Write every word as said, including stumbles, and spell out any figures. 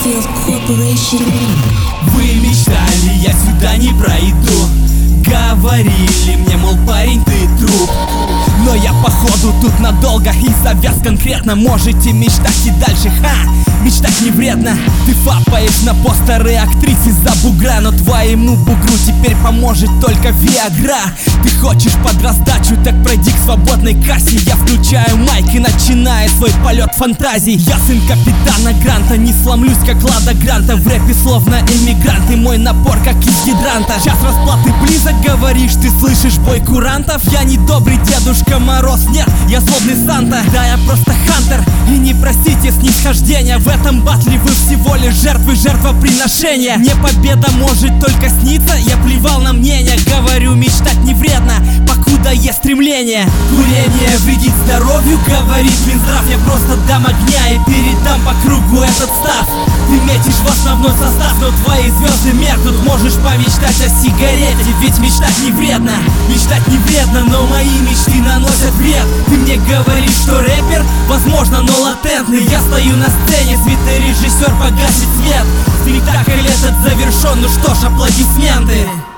Field Corporation. Вы мечтали, я сюда не пройду. Говорили мне, мол, парень, ты труп. Но я походу тут надолго и завяз конкретно. Можете мечтать и дальше, ха! Мечтать не вредно. Ты фапаешь на постеры актрис из-за бугра, но твоему бугру теперь поможет только виагра. Ты хочешь под раздачу, так пройди к свободной кассе. Я включаю майк и начинаю свой полет фантазий. Я сын капитана Гранта, не сломлюсь как Лада Гранта. В рэпе словно эмигрант, и мой напор как из гидранта. Час расплаты близок, говоришь, ты слышишь бой курантов? Я не добрый Дедушка Мороз, нет, я злобный Санта. Да, я просто хантер, и не просите снисхождения. В этом батле вы всего лишь жертвы, жертвоприношения. Мне победа может только сниться, я плевал на мнение. Говорю, мечтать не вредно, покуда есть стремление. Курение вредит здоровью, говорит Минздрав. Я просто дам огня и передам по кругу этот став. Ты метишь в основной состав, но твои звезды меркнут. Можешь помечтать о сигарете, ведь мечтать не вредно. Мечтать не вредно, но мои мечты наносят вред. Ты мне говоришь, что рэпер, возможно, но латентный. Я стою на сцене, светорежиссер погасит свет. Спектакль этот завершен, ну что ж, аплодисменты.